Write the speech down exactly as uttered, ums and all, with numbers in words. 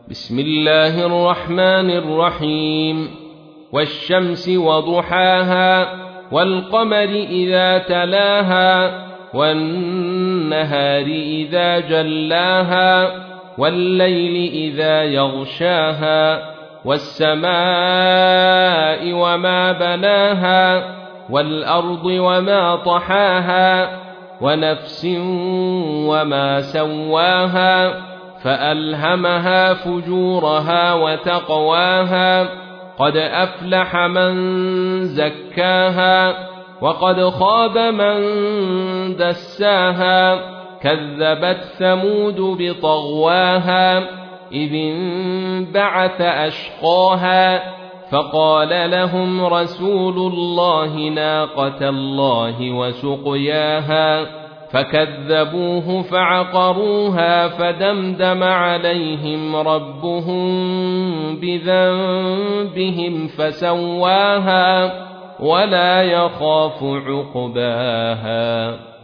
بسم الله الرحمن الرحيم والشمس وضحاها والقمر إذا تلاها والنهار إذا جلاها والليل إذا يغشاها والسماء وما بناها والأرض وما طحاها ونفس وما سواها فألهمها فجورها وتقواها قد أفلح من زكاها وقد خاب من دساها كذبت ثمود بطغواها إذ انبعث أشقاها فقال لهم رسول الله ناقة الله وسقياها فكذبوه فعقروها فدمدم عليهم ربهم بذنبهم فسواها ولا يخاف عقباها.